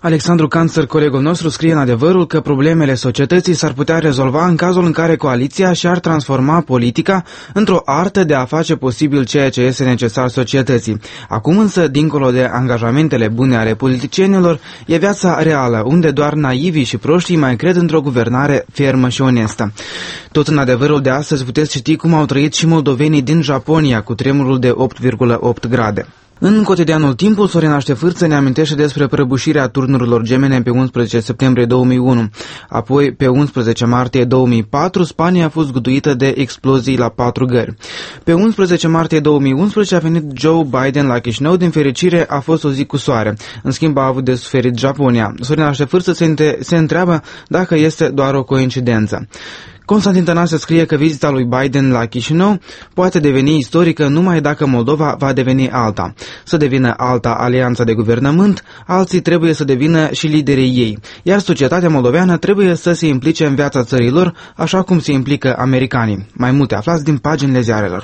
Alexandru Canțăr, colegul nostru, scrie în Adevărul că problemele societății s-ar putea rezolva în cazul în care coaliția și-ar transforma politica într-o artă de a face posibil ceea ce este necesar societății. Acum însă, dincolo de angajamentele bune ale politicienilor, e viața reală, unde doar naivii și proștii mai cred într-o guvernare fermă și onestă. Tot în Adevărul de astăzi puteți citi cum au trăit și moldovenii din Japonia cu tremurul de 8,8 grade. În cotidianul Timpul, Sorina Ștefârță ne amintește despre prăbușirea turnurilor gemene pe 11 septembrie 2001. Apoi, pe 11 martie 2004, Spania a fost zguduită de explozii la 4 gări. Pe 11 martie 2011 a venit Joe Biden la Chișinău. Din fericire, a fost o zi cu soare. În schimb, a avut de suferit Japonia. Sorina Ștefârță se întreabă dacă este doar o coincidență. Constantin Tănase scrie că vizita lui Biden la Chișinău poate deveni istorică numai dacă Moldova va deveni alta. Să devină alta alianța de guvernământ, alții trebuie să devină și liderii ei, iar societatea moldoveană trebuie să se implice în viața țărilor, așa cum se implică americanii. Mai multe aflați din paginile ziarelor.